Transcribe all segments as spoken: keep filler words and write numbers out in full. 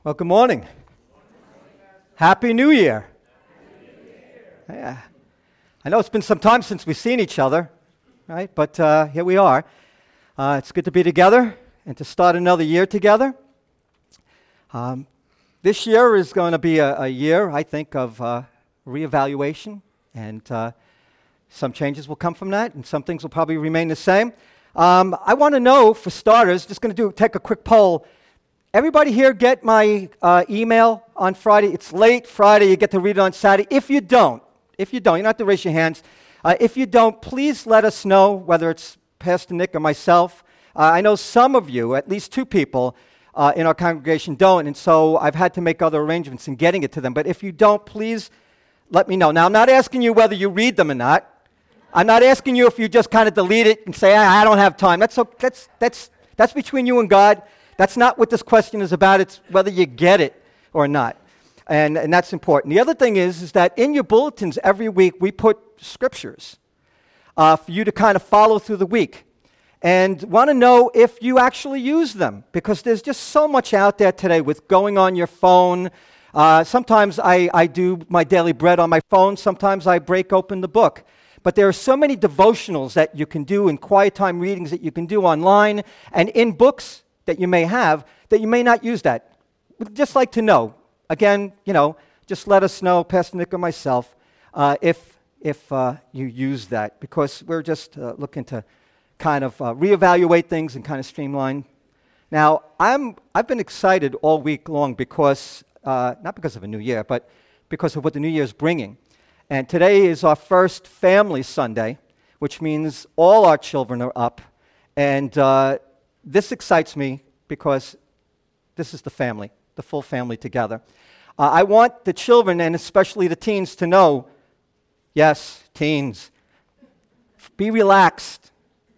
Well, good morning. Happy New Year. Yeah. I know it's been some time since we've seen each other, right? But uh, here we are. Uh, it's good to be together and to start another year together. Um, this year is going to be a, a year, I think, of uh, reevaluation, and uh, some changes will come from that, and some things will probably remain the same. Um, I want to know, for starters, just going to do take a quick poll. Everybody here get my uh, email on Friday? It's late Friday. You get to read it on Saturday. If you don't, if you don't, you don't have to raise your hands. Uh, if you don't, please let us know, whether it's Pastor Nick or myself. Uh, I know some of you, at least two people uh, in our congregation don't, and so I've had to make other arrangements in getting it to them. But if you don't, please let me know. Now, I'm not asking you whether you read them or not. I'm not asking you if you just kind of delete it and say, I, I don't have time. That's, okay. that's, that's, that's between you and God. That's not what this question is about. It's whether you get it or not. And, and that's important. The other thing is, is that in your bulletins every week, we put scriptures uh, for you to kind of follow through the week. And want to know if you actually use them, because there's just so much out there today with going on your phone. Uh, sometimes I, I do my daily bread on my phone. Sometimes I break open the book. But there are so many devotionals that you can do and quiet time readings that you can do online and in books that you may have, that you may not use that. We'd just like to know. Again, you know, just let us know, Pastor Nick or myself, uh, if if uh, you use that, because we're just uh, looking to kind of uh, reevaluate things and kind of streamline. Now, I'm I've been excited all week long because uh, not because of a new year, but because of what the new year is bringing. And today is our first Family Sunday, which means all our children are up, and uh, this excites me because this is the family, the full family together. Uh, I want the children, and especially the teens, to know, yes, teens, be relaxed.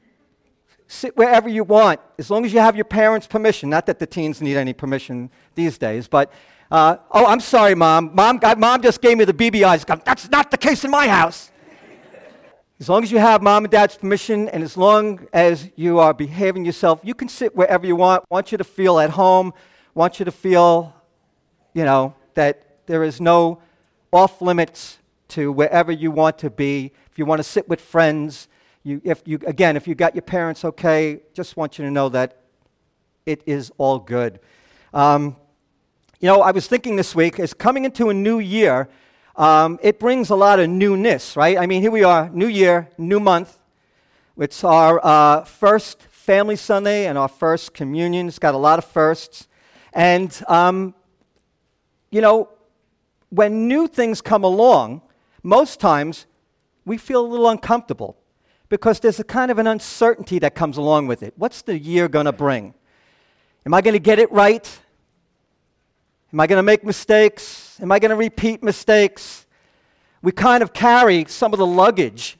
Sit wherever you want, as long as you have your parents' permission. Not that the teens need any permission these days, but, uh, oh, I'm sorry, Mom. Mom, God, Mom just gave me the B B eyes. That's not the case in my house. As long as you have Mom and Dad's permission, and as long as you are behaving yourself, you can sit wherever you want. Want you to feel at home. Want you to feel, you know, that there is no off limits to wherever you want to be. If you want to sit with friends, you, if you again, if you got your parents okay, just want you to know that it is all good. Um, you know, I was thinking this week, as coming into a new year, Um, it brings a lot of newness, right? I mean, here we are, new year, new month. It's our uh, first Family Sunday and our first communion. It's got a lot of firsts. And, um, you know, when new things come along, most times we feel a little uncomfortable because there's a kind of an uncertainty that comes along with it. What's the year going to bring? Am I going to get it right? Am I going to make mistakes? Am I going to repeat mistakes? We kind of carry some of the luggage,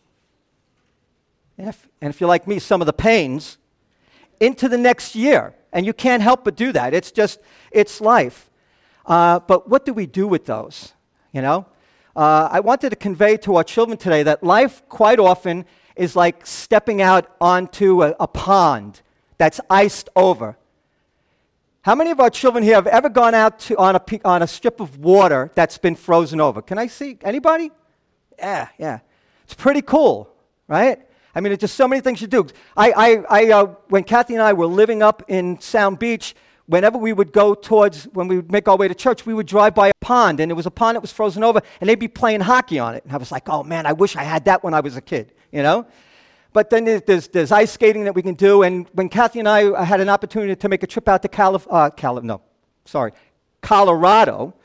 and if, and if you're like me, some of the pains, into the next year. And you can't help but do that. It's just, it's life. Uh, but what do we do with those? You know? Uh, I wanted to convey to our children today that life quite often is like stepping out onto a, a pond that's iced over. How many of our children here have ever gone out to, on, a, on a strip of water that's been frozen over? Can I see? Anybody? Yeah, yeah. It's pretty cool, right? I mean, it's just so many things you do. I, I, I uh, when Kathy and I were living up in Sound Beach, whenever we would go towards, when we would make our way to church, we would drive by a pond, and it was a pond that was frozen over, and they'd be playing hockey on it. And I was like, oh, man, I wish I had that when I was a kid, you know? But then there's, there's ice skating that we can do. And when Kathy and I had an opportunity to make a trip out to Calif- uh, Cali- no, sorry, Colorado,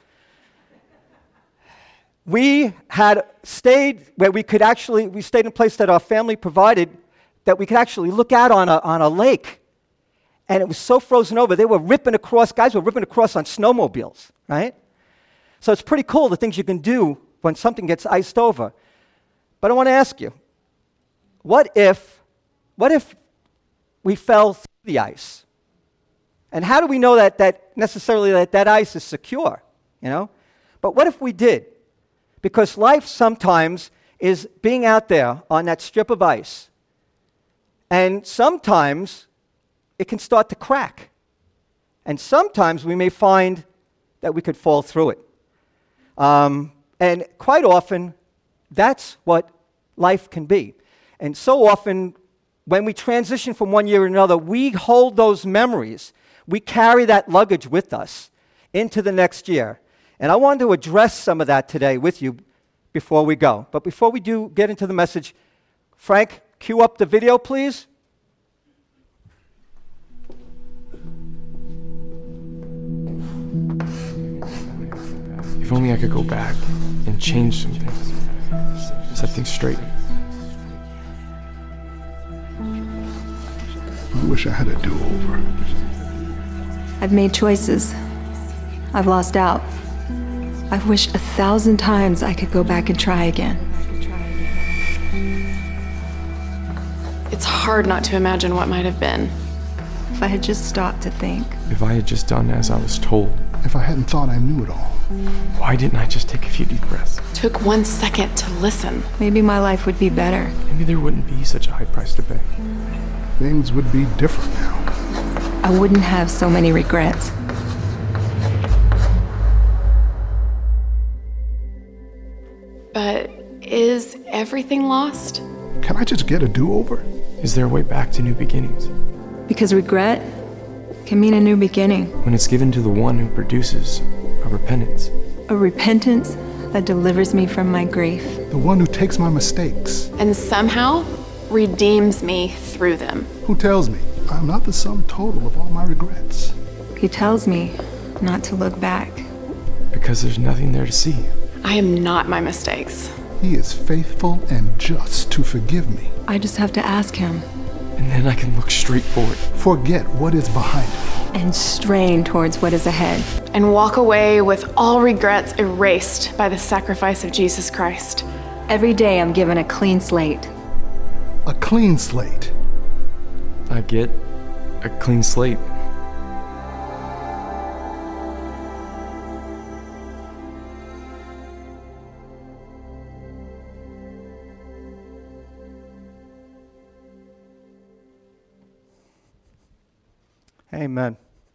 we had stayed where we could actually, we stayed in a place that our family provided that we could actually look out on a, on a lake. And it was so frozen over, they were ripping across, guys were ripping across on snowmobiles, right? So it's pretty cool, the things you can do when something gets iced over. But I want to ask you, What if, what if we fell through the ice? And how do we know that, that necessarily that, that ice is secure, you know? But what if we did? Because life sometimes is being out there on that strip of ice. And sometimes it can start to crack. And sometimes we may find that we could fall through it. Um, and quite often, that's what life can be. And so often, when we transition from one year to another, we hold those memories. We carry that luggage with us into the next year. And I wanted to address some of that today with you before we go. But before we do get into the message, Frank, cue up the video, please. If only I could go back and change some things, set things straight. I wish I had a do-over. I've made choices. I've lost out. I've wished a thousand times I could go back and try again. It's hard not to imagine what might have been. If I had just stopped to think. If I had just done as I was told. If I hadn't thought I knew it all. Why didn't I just take a few deep breaths? Took one second to listen. Maybe my life would be better. Maybe there wouldn't be such a high price to pay. Things would be different now. I wouldn't have so many regrets. But is everything lost? Can I just get a do-over? Is there a way back to new beginnings? Because regret can mean a new beginning. When it's given to the one who produces a repentance. A repentance that delivers me from my grief. The one who takes my mistakes. And somehow redeems me through them. Who tells me I'm not the sum total of all my regrets. He tells me not to look back. Because there's nothing there to see. I am not my mistakes. He is faithful and just to forgive me. I just have to ask him. And then I can look straight forward. Forget what is behind me. And strain towards what is ahead. And walk away with all regrets erased by the sacrifice of Jesus Christ. Every day I'm given a clean slate. A clean slate. I get a clean slate. Amen.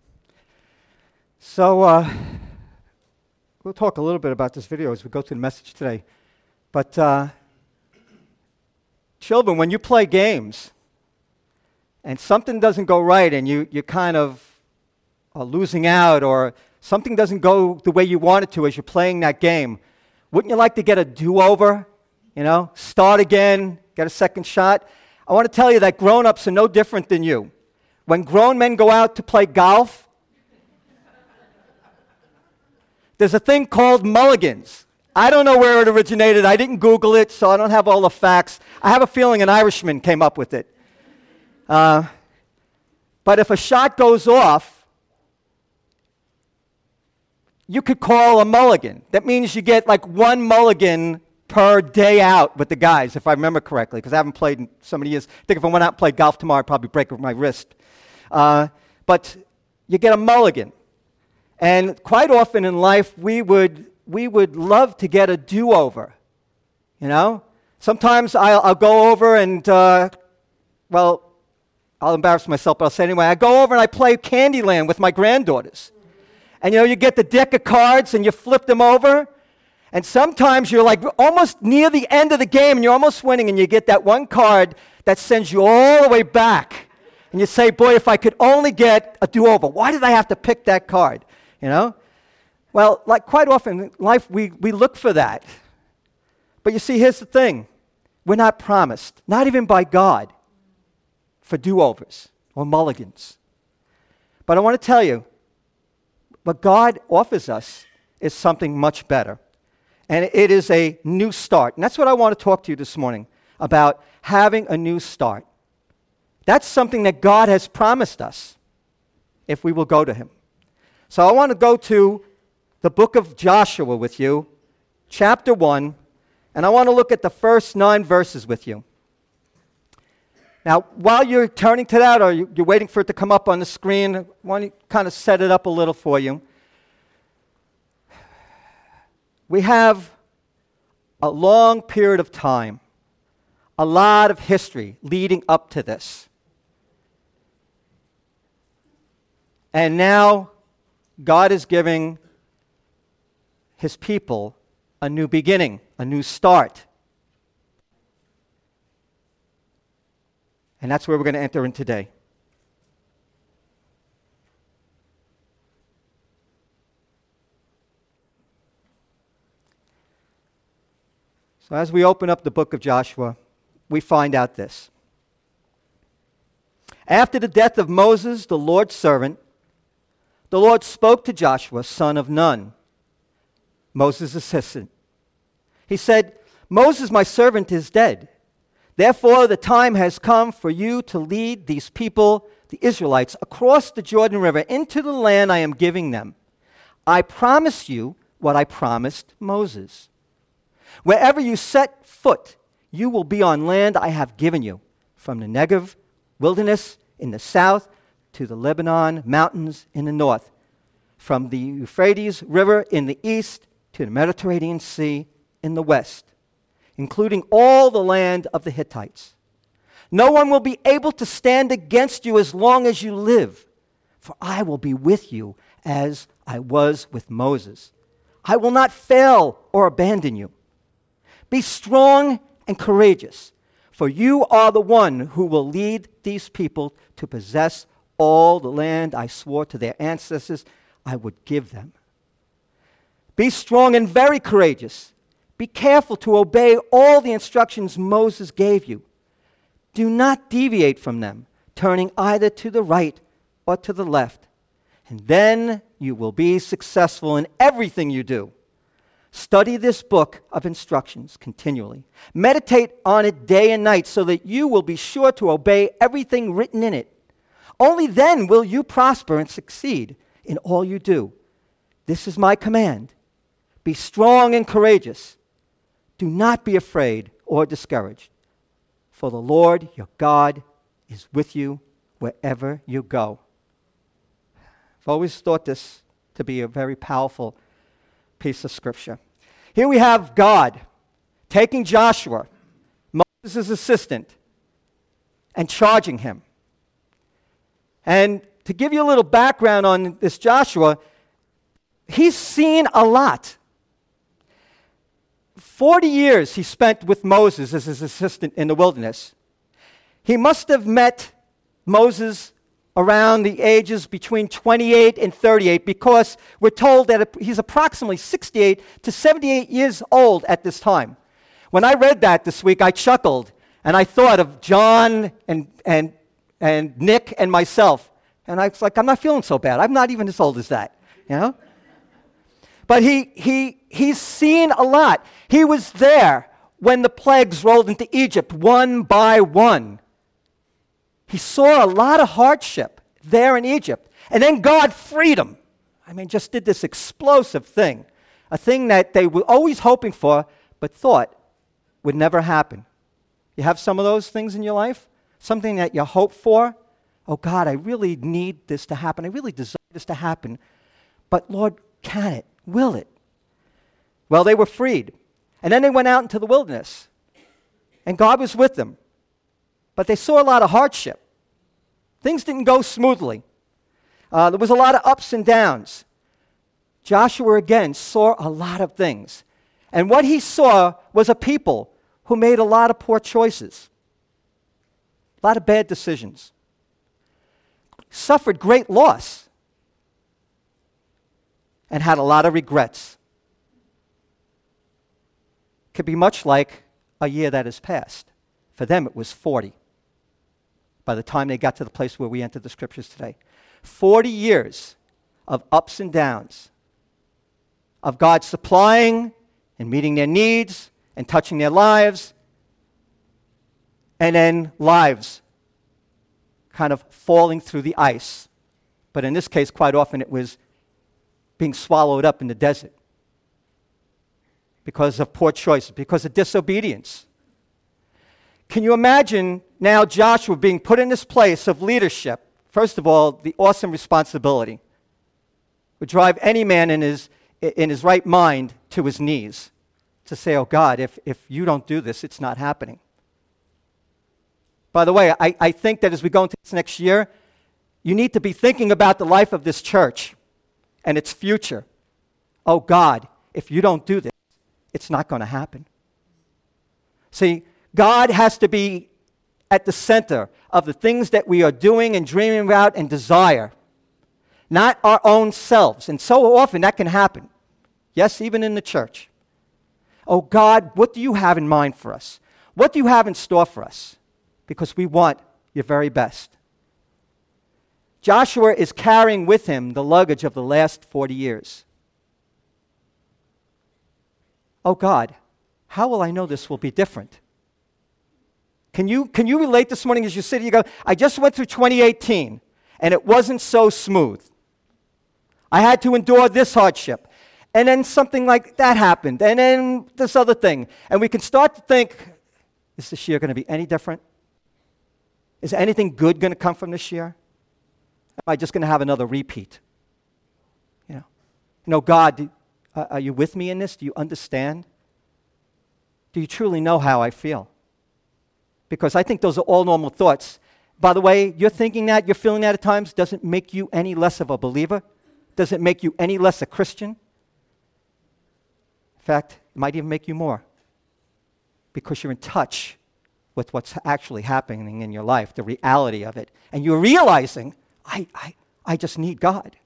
So uh, we'll talk a little bit about this video as we go through the message today. But uh, children, when you play games and something doesn't go right and you, you kind of are losing out or something doesn't go the way you want it to as you're playing that game, wouldn't you like to get a do-over? You know, start again, get a second shot? I want to tell you that grown-ups are no different than you. When grown men go out to play golf, there's a thing called mulligans. I don't know where it originated. I didn't Google it, so I don't have all the facts. I have a feeling an Irishman came up with it. Uh, but if a shot goes off, you could call a mulligan. That means you get like one mulligan per day out with the guys, if I remember correctly, because I haven't played in so many years. I think if I went out and played golf tomorrow, I'd probably break my wrist. Uh, but you get a mulligan. And quite often in life, we would, we would love to get a do-over, you know? Sometimes I'll, I'll go over and, uh, well, I'll embarrass myself, but I'll say anyway, I go over and I play Candyland with my granddaughters. And, you know, you get the deck of cards and you flip them over. And sometimes you're like almost near the end of the game and you're almost winning and you get that one card that sends you all the way back. And you say, boy, if I could only get a do-over, why did I have to pick that card? You know? Well, like quite often in life, we, we look for that. But you see, here's the thing. We're not promised, not even by God, for do-overs or mulligans. But I want to tell you, what God offers us is something much better. And it is a new start. And that's what I want to talk to you this morning about, having a new start. That's something that God has promised us if we will go to him. So I want to go to the book of Joshua with you, chapter one, and I want to look at the first nine verses with you. Now, while you're turning to that or you're waiting for it to come up on the screen, I want to kind of set it up a little for you. We have a long period of time, a lot of history leading up to this. And now God is giving his people a new beginning, a new start. And that's where we're going to enter in today. So as we open up the book of Joshua, we find out this. After the death of Moses, the Lord's servant, the Lord spoke to Joshua, son of Nun, Moses' assistant. He said, Moses, my servant, is dead. Therefore, the time has come for you to lead these people, the Israelites, across the Jordan River into the land I am giving them. I promise you what I promised Moses. Wherever you set foot, you will be on land I have given you, from the Negev wilderness in the south to the Lebanon mountains in the north, from the Euphrates River in the east to the Mediterranean Sea in the west, including all the land of the Hittites. No one will be able to stand against you as long as you live, for I will be with you as I was with Moses. I will not fail or abandon you. Be strong and courageous, for you are the one who will lead these people to possess all the land I swore to their ancestors I would give them. Be strong and very courageous. Be careful to obey all the instructions Moses gave you. Do not deviate from them, turning either to the right or to the left, and then you will be successful in everything you do. Study this book of instructions continually. Meditate on it day and night so that you will be sure to obey everything written in it. Only then will you prosper and succeed in all you do. This is my command. Be strong and courageous. Do not be afraid or discouraged, for the Lord your God is with you wherever you go. I've always thought this to be a very powerful piece of scripture. Here we have God taking Joshua, Moses' assistant, and charging him. And to give you a little background on this Joshua, he's seen a lot. Forty years he spent with Moses as his assistant in the wilderness. He must have met Moses around the ages between twenty-eight and thirty-eight, because we're told that he's approximately sixty-eight to seventy-eight years old at this time. When I read that this week, I chuckled, and I thought of John and, and, and Nick and myself. And I was like, I'm not feeling so bad. I'm not even as old as that, you know? But he, he, he's seen a lot. He was there when the plagues rolled into Egypt one by one. He saw a lot of hardship there in Egypt. And then God freed him. I mean, just did this explosive thing, a thing that they were always hoping for, but thought would never happen. You have some of those things in your life? Something that you hope for? Oh, God, I really need this to happen. I really desire this to happen. But Lord, can it? Will it? Well, they were freed. And then they went out into the wilderness. And God was with them. But they saw a lot of hardship. Things didn't go smoothly. Uh, there was a lot of ups and downs. Joshua again saw a lot of things. And what he saw was a people who made a lot of poor choices, a lot of bad decisions, suffered great loss, and had a lot of regrets. Could be much like a year that has passed. For them, it was forty. By the time they got to the place where we entered the scriptures today. forty years of ups and downs, of God supplying and meeting their needs and touching their lives, and then lives kind of falling through the ice. But in this case, quite often it was being swallowed up in the desert because of poor choices, because of disobedience. Can you imagine now Joshua being put in this place of leadership? First of all, the awesome responsibility would drive any man in his, in his right mind to his knees to say, oh God, if, if you don't do this, it's not happening. By the way, I, I think that as we go into this next year, you need to be thinking about the life of this church and its future. Oh God, if you don't do this, it's not going to happen. See, God has to be at the center of the things that we are doing and dreaming about and desire, not our own selves. And so often that can happen. Yes, even in the church. Oh God, what do you have in mind for us? What do you have in store for us? Because we want your very best. Joshua is carrying with him the luggage of the last forty years. Oh God, how will I know this will be different? Can you, can you relate this morning as you sit here, you go, I just went through twenty eighteen, and it wasn't so smooth. I had to endure this hardship. And then something like that happened. And then this other thing. And we can start to think, is this year going to be any different? Is anything good going to come from this year? Am I just going to have another repeat? You know, you know God, do, uh, are you with me in this? Do you understand? Do you truly know how I feel? Because I think those are all normal thoughts. By the way, you're thinking that, you're feeling that at times, doesn't make you any less of a believer. Doesn't make you any less a Christian. In fact, it might even make you more. Because you're in touch with what's actually happening in your life, the reality of it. And you're realizing, I, I, I just need God.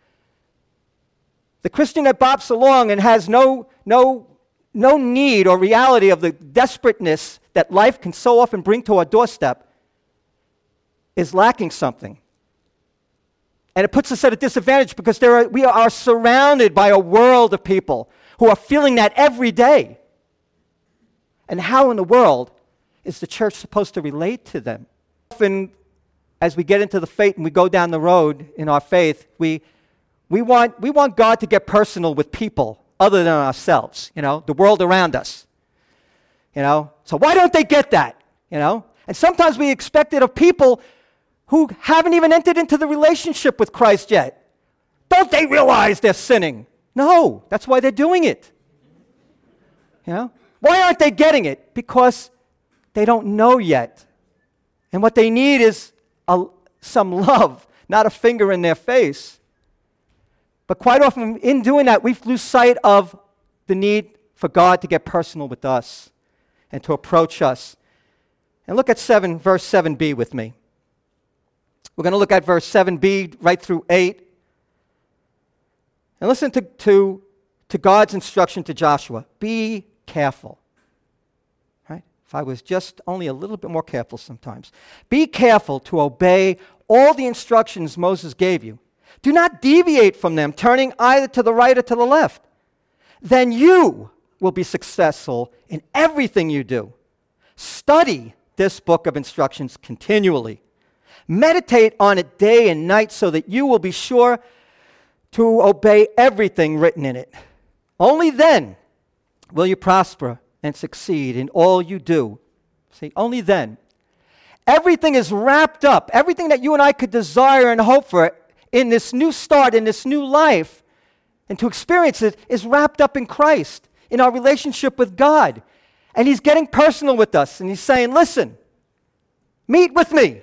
The Christian that bops along and has no, no, no need or reality of the desperateness that life can so often bring to our doorstep is lacking something. And it puts us at a disadvantage because there are, we are surrounded by a world of people who are feeling that every day. And how in the world is the church supposed to relate to them? Often, as we get into the faith and we go down the road in our faith, we, we, want, we want God to get personal with people other than ourselves, you know, the world around us. You know, so why don't they get that? You know, and sometimes we expect it of people who haven't even entered into the relationship with Christ yet. Don't they realize they're sinning? No, that's why they're doing it. You know, why aren't they getting it? Because they don't know yet. And what they need is a, some love, not a finger in their face. But quite often in doing that, we lose sight of the need for God to get personal with us and to approach us. And look at seven, verse seven b with me. We're going to look at verse seven b right through eight. And listen to, to, to God's instruction to Joshua. Be careful. Right? If I was just only a little bit more careful sometimes. Be careful to obey all the instructions Moses gave you. Do not deviate from them, turning either to the right or to the left. Then you will be successful in everything you do. Study this book of instructions continually. Meditate on it day and night so that you will be sure to obey everything written in it. Only then will you prosper and succeed in all you do. See, only then. Everything is wrapped up. Everything that you and I could desire and hope for in this new start, in this new life, and to experience it, is wrapped up in Christ, in our relationship with God. And He's getting personal with us, and He's saying, listen, meet with me.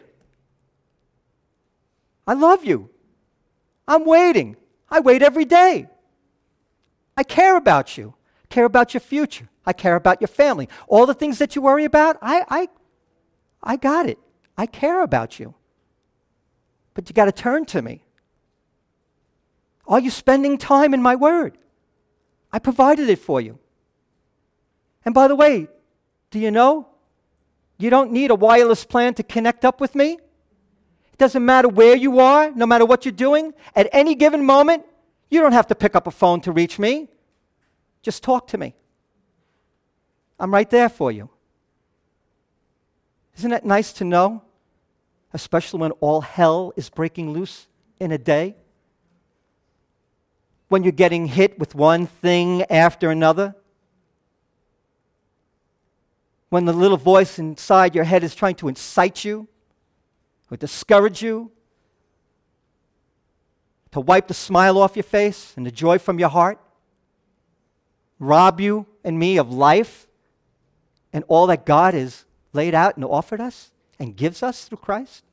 I love you. I'm waiting. I wait every day. I care about you. I care about your future. I care about your family. All the things that you worry about, I, I, I got it. I care about you. But you got to turn to me. Are you spending time in my word? I provided it for you. And by the way, do you know you don't need a wireless plan to connect up with me? It doesn't matter where you are, no matter what you're doing. At any given moment, you don't have to pick up a phone to reach me. Just talk to me. I'm right there for you. Isn't that nice to know? Especially when all hell is breaking loose in a day. When you're getting hit with one thing after another. When the little voice inside your head is trying to incite you or discourage you, to wipe the smile off your face and the joy from your heart, rob you and me of life and all that God has laid out and offered us and gives us through Christ.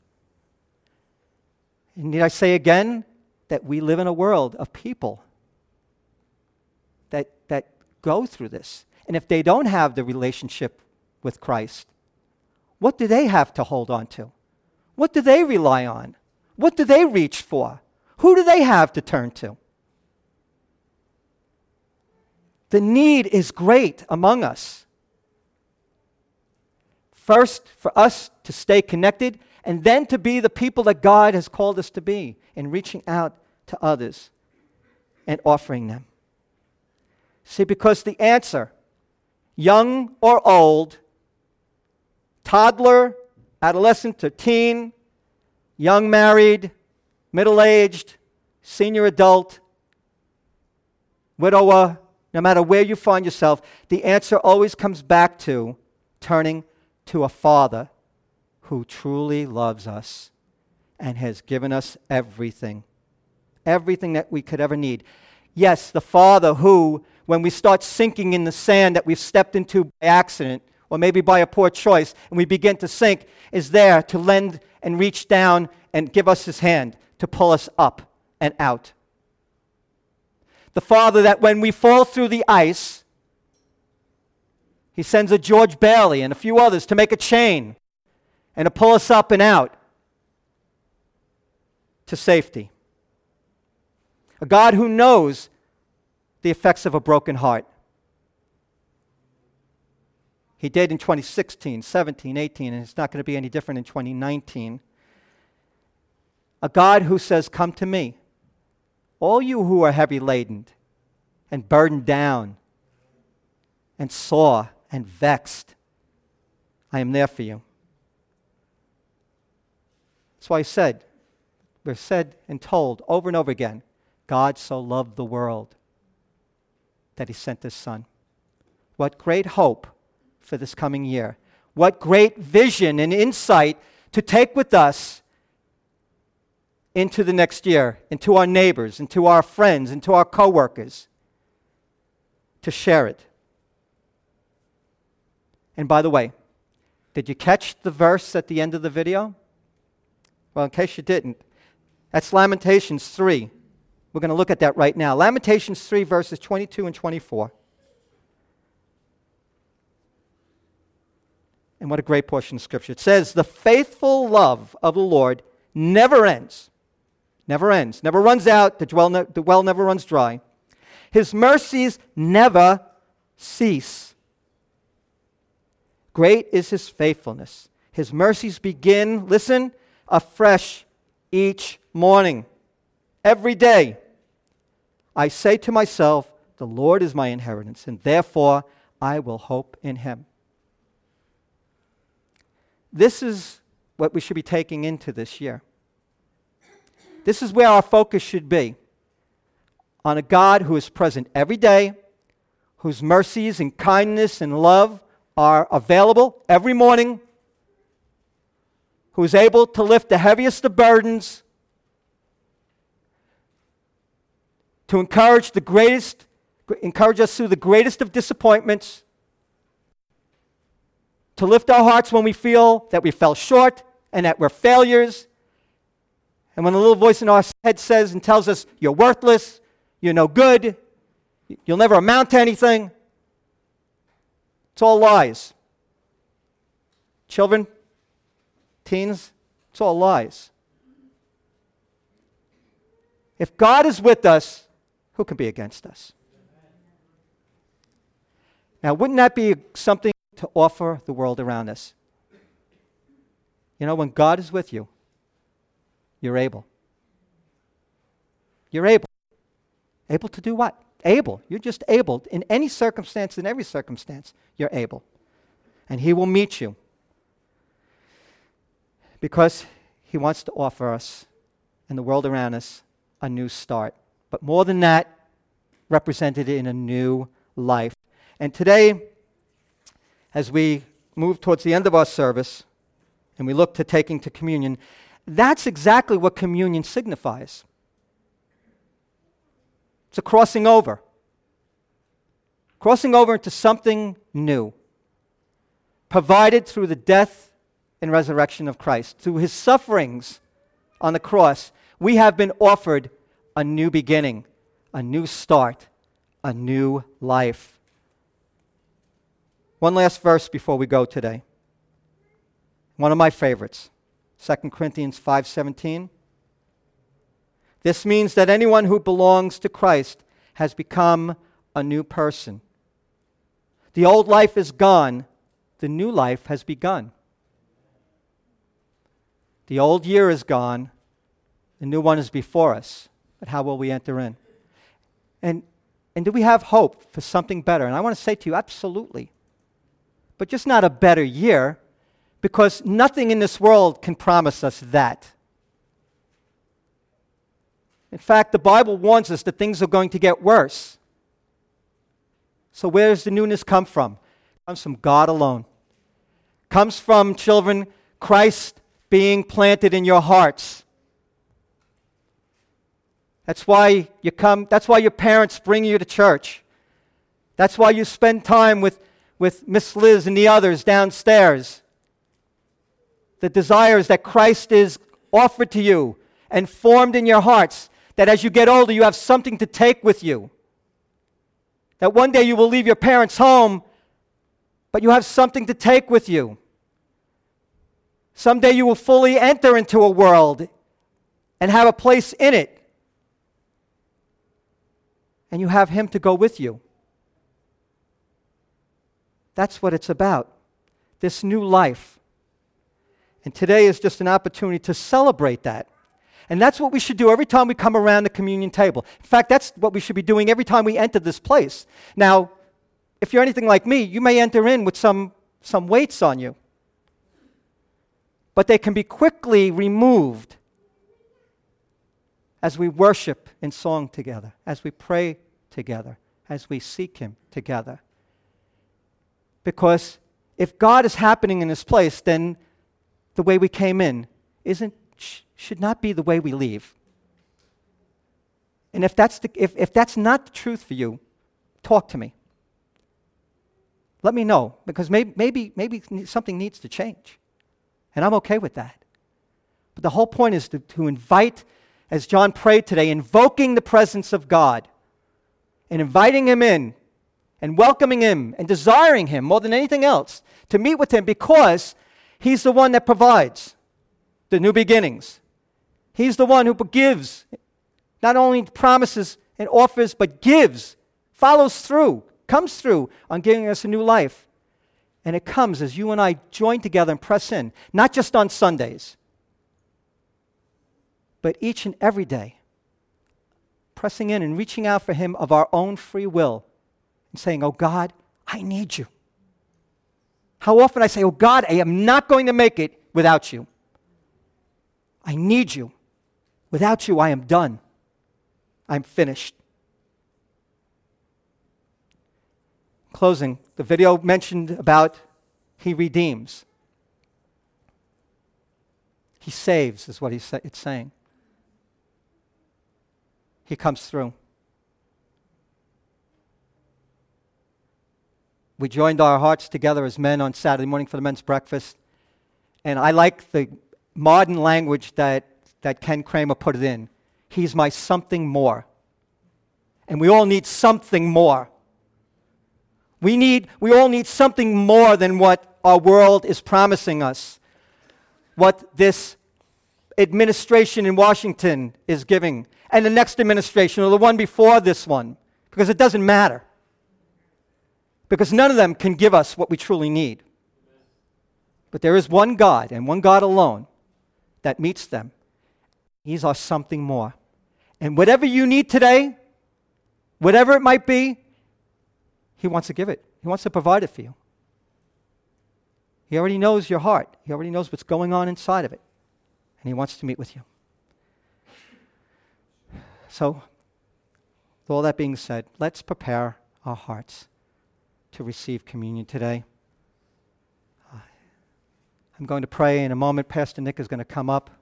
And need I say again that we live in a world of people that, that go through this. And if they don't have the relationship with Christ, what do they have to hold on to? What do they rely on? What do they reach for? Who do they have to turn to? The need is great among us. First, for us to stay connected, and then to be the people that God has called us to be in reaching out to others and offering them. See, because the answer, young or old, toddler, adolescent or teen, young married, middle-aged, senior adult, widower, no matter where you find yourself, the answer always comes back to turning to a Father who truly loves us and has given us everything, everything that we could ever need. Yes, the Father who, when we start sinking in the sand that we've stepped into by accident, or maybe by a poor choice, and we begin to sink, is there to lend and reach down and give us his hand to pull us up and out. The Father that when we fall through the ice, he sends a George Bailey and a few others to make a chain and to pull us up and out to safety. A God who knows the effects of a broken heart. He did in twenty sixteen, seventeen, eighteen, and it's not going to be any different in twenty nineteen. A God who says, "Come to me, all you who are heavy laden and burdened down and sore and vexed. I am there for you." That's why I said, we're said and told over and over again, God so loved the world that he sent his Son. What great hope for this coming year. What great vision and insight to take with us into the next year, into our neighbors, into our friends, into our coworkers, to share it. And by the way, did you catch the verse at the end of the video? Well, in case you didn't, that's Lamentations three. We're going to look at that right now. Lamentations three, verses twenty-two and twenty-four. And what a great portion of Scripture. It says, "The faithful love of the Lord never ends." Never ends. Never runs out. The well, ne- the well never runs dry. His mercies never cease. Great is his faithfulness. His mercies begin, listen, afresh each morning. Every day. I say to myself, the Lord is my inheritance, and therefore I will hope in him. This is what we should be taking into this year. This is where our focus should be. On a God who is present every day, whose mercies and kindness and love are available every morning, who is able to lift the heaviest of burdens, to encourage the greatest, encourage us through the greatest of disappointments, to lift our hearts when we feel that we fell short and that we're failures, and when the little voice in our head says and tells us, you're worthless, you're no good, you'll never amount to anything. It's all lies. Children, teens, it's all lies. If God is with us, who can be against us? Now, wouldn't that be something to offer the world around us? You know, when God is with you, you're able. You're able. Able to do what? Able. You're just able. In any circumstance, in every circumstance, you're able. And he will meet you. Because he wants to offer us and the world around us a new start. But more than that, represented in a new life. And today, as we move towards the end of our service, and we look to taking to communion, that's exactly what communion signifies. It's a crossing over. Crossing over into something new. Provided through the death and resurrection of Christ. Through his sufferings on the cross, we have been offered a new beginning, a new start, a new life. One last verse before we go today. One of my favorites, Second Corinthians five seventeen. This means that anyone who belongs to Christ has become a new person. The old life is gone. The new life has begun. The old year is gone. The new one is before us. But how will we enter in? And, and do we have hope for something better? And I want to say to you, absolutely. But just not a better year, because nothing in this world can promise us that. In fact, the Bible warns us that things are going to get worse. So where does the newness come from? It comes from God alone. It comes from, children, Christ being planted in your hearts. That's why you come, that's why your parents bring you to church. That's why you spend time with, with Miss Liz and the others downstairs. The desires that Christ is offered to you and formed in your hearts, that as you get older, you have something to take with you. That one day you will leave your parents' home, but you have something to take with you. Someday you will fully enter into a world and have a place in it. And you have Him to go with you. That's what it's about, this new life. And today is just an opportunity to celebrate that. And that's what we should do every time we come around the communion table. In fact, that's what we should be doing every time we enter this place. Now, if you're anything like me, you may enter in with some, some weights on you. But they can be quickly removed as we worship in song together, as we pray together, as we seek Him together. Because if God is happening in this place, then the way we came in isn't should not be the way we leave. And if that's the, if, if that's not the truth for you, talk to me. Let me know, because maybe maybe maybe something needs to change. And I'm okay with that. But the whole point is to, to invite, as John prayed today, invoking the presence of God and inviting Him in and welcoming Him and desiring Him more than anything else to meet with Him, because He's the one that provides the new beginnings. He's the one who gives, not only promises and offers, but gives, follows through, comes through on giving us a new life. And it comes as you and I join together and press in, not just on Sundays, but each and every day, pressing in and reaching out for Him of our own free will and saying, oh God, I need you. How often I say, oh God, I am not going to make it without you. I need you. Without you, I am done. I'm finished. Closing, the video mentioned about He redeems. He saves is what he's sa- it's saying. He comes through. We joined our hearts together as men on Saturday morning for the men's breakfast. And I like the modern language that, that Ken Kramer put it in. He's my something more. And we all need something more. We need, we all need something more than what our world is promising us. What this administration in Washington is giving. And the next administration, or the one before this one. Because it doesn't matter. Because none of them can give us what we truly need. But there is one God, and one God alone, that meets them. He's our something more. And whatever you need today, whatever it might be, He wants to give it. He wants to provide it for you. He already knows your heart. He already knows what's going on inside of it. And He wants to meet with you. So, with all that being said, let's prepare our hearts to receive communion today. Uh, I'm going to pray in a moment. Pastor Nick is going to come up,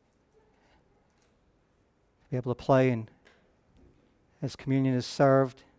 be able to play, and as communion is served,